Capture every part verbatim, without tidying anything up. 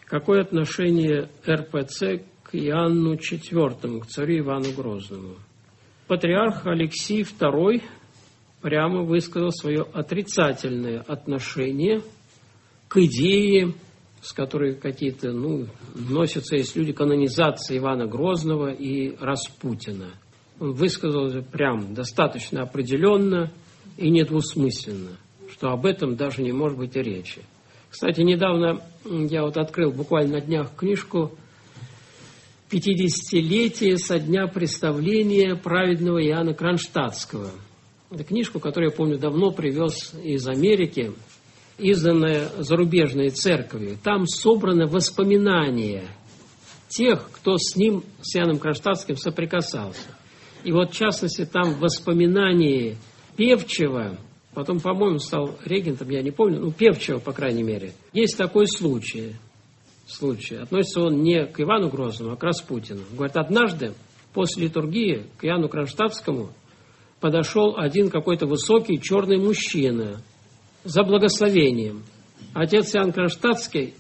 Какое отношение эр пэ цэ к Иоанну четвёртому, к царю Ивану Грозному? Патриарх Алексий второй прямо высказал свое отрицательное отношение к идее, с которой какие-то, ну, носятся есть люди, канонизации Ивана Грозного и Распутина. Он высказал это прям достаточно определенно и недвусмысленно, что об этом даже не может быть и речи. Кстати, недавно я вот открыл буквально на днях книжку «пятидесятилетие со дня представления праведного Иоанна Кронштадтского». Это книжку, которую я помню давно привез из Америки, изданная зарубежной церковью. Там собраны воспоминания тех, кто с ним, с Иоанном Кронштадтским, соприкасался. И вот, в частности, там воспоминания Певчего, потом, по-моему, стал регентом, я не помню, ну, Певчего, по крайней мере. Есть такой случай. случай. Относится он не к Ивану Грозному, а к Распутину. Говорит, однажды после литургии к Иоанну Кронштадтскому подошел один какой-то высокий черный мужчина за благословением. Отец Иоанн Кронштадтский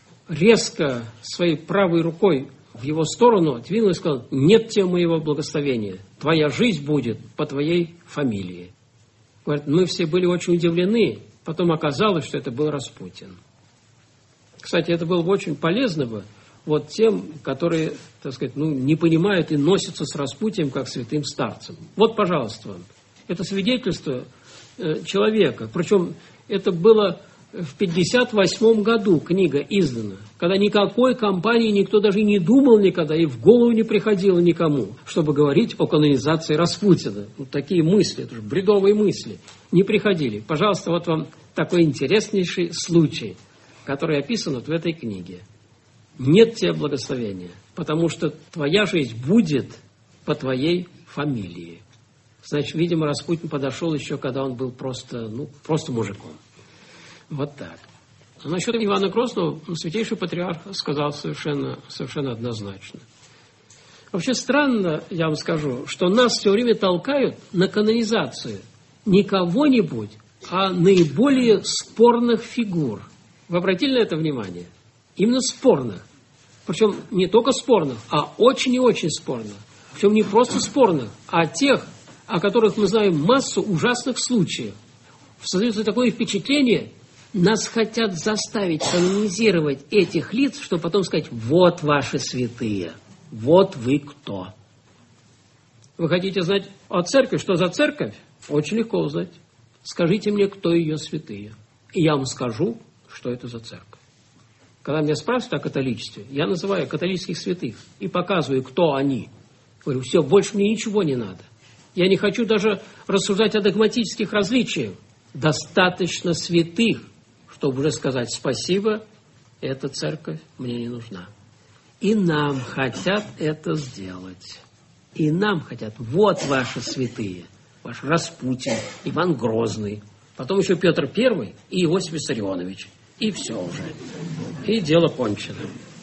резко своей правой рукой в его сторону двинул и сказал: «Нет тебе моего благословения, твоя жизнь будет по твоей фамилии». Говорит, мы все были очень удивлены, потом оказалось, что это был Распутин. Кстати, это было бы очень полезно бы вот тем, которые, так сказать, ну, не понимают и носятся с Распутиным как святым старцем. Вот, пожалуйста, вам. Это свидетельство э, человека. Причем это было в пятьдесят восьмом году книга издана, когда никакой компании никто даже не думал никогда, и в голову не приходило никому, чтобы говорить о канонизации Распутина. Вот такие мысли, это же бредовые мысли, не приходили. Пожалуйста, вот вам такой интереснейший случай, который описан вот в этой книге. Нет тебе благословения, потому что твоя жизнь будет по твоей фамилии. Значит, видимо, Распутин подошел еще, когда он был просто, ну, просто мужиком. Вот так. А насчет Ивана Грозного святейший патриарх сказал совершенно, совершенно однозначно. Вообще странно, я вам скажу, что нас все время толкают на канонизацию не кого-нибудь, а наиболее спорных фигур. Вы обратили на это внимание? Именно спорных. Причем не только спорных, а очень и очень спорных. Причем не просто спорных, а тех, о которых мы знаем массу ужасных случаев. Создается такое впечатление, нас хотят заставить канонизировать этих лиц, чтобы потом сказать: вот ваши святые, вот вы кто. Вы хотите знать о церкви, что за церковь? Очень легко узнать. Скажите мне, кто ее святые. И я вам скажу, что это за церковь. Когда меня спрашивают о католичестве, я называю католических святых и показываю, кто они. Говорю, все, больше мне ничего не надо. Я не хочу даже рассуждать о догматических различиях. Достаточно святых, чтобы уже сказать спасибо, эта церковь мне не нужна. И нам хотят это сделать. И нам хотят. Вот ваши святые. Ваш Распутин, Иван Грозный, потом еще Петр Первый и Иосиф Виссарионович. И все уже. И дело кончено.